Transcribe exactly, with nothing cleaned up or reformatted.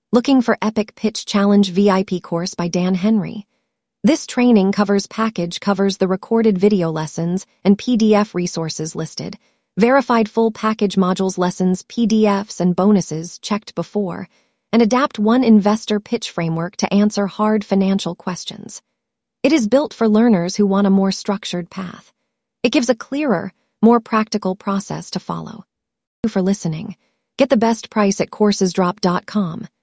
Looking for Epic Pitch Challenge V I P course by Dan Henry. This training covers package covers the recorded video lessons and P D F resources listed, verified full package modules lessons, P D Fs, and bonuses checked before, and adapt one investor pitch framework to answer hard financial questions. It is built for learners who want a more structured path. It gives a clearer, more practical process to follow. Thank you for listening. Get the best price at coursesdrop dot com.